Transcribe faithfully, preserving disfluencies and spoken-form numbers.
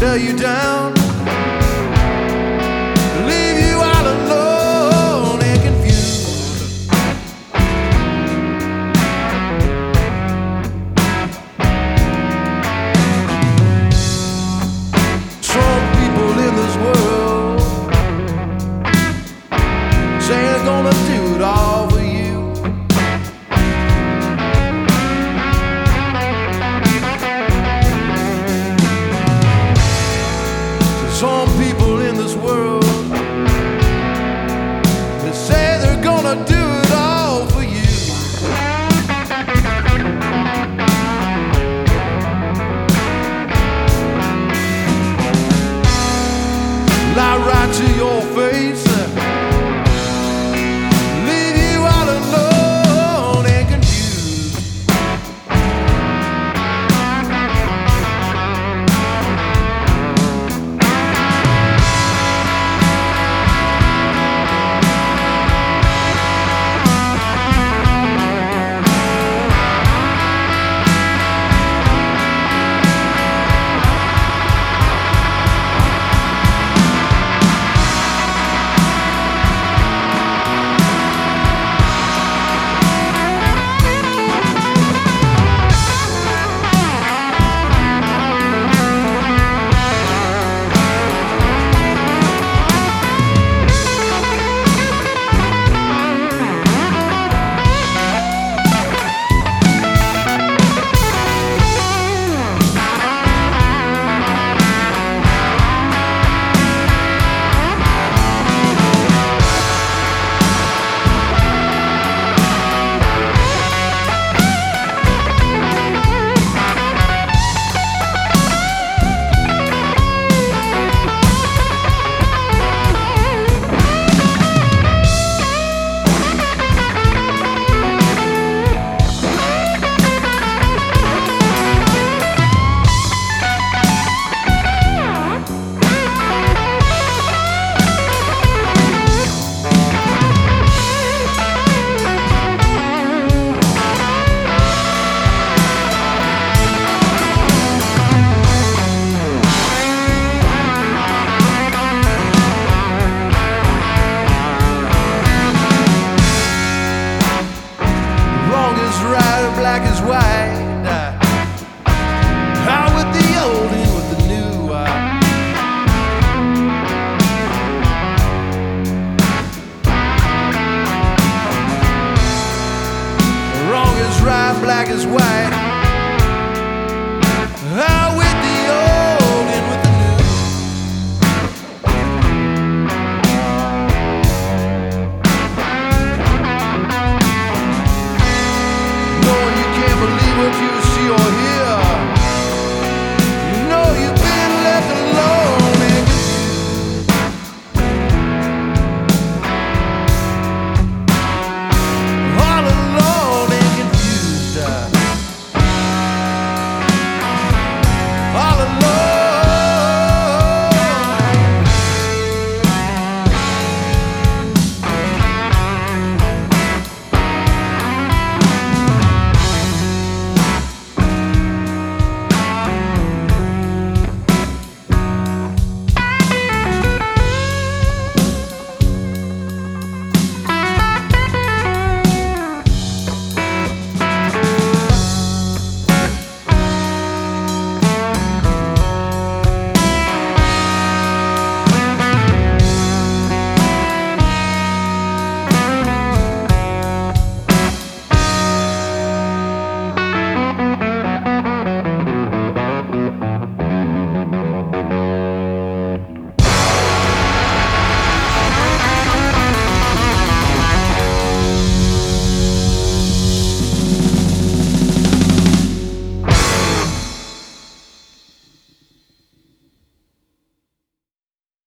tear you down, leave you all alone and confused. Some people in this world say they're gonna do it all for you. Some people in this world, they say they're gonna do it all for you. Lie right to your face, leave you all alone and confused. Black is white, out with the old and with the new. Wrong is right, black is white.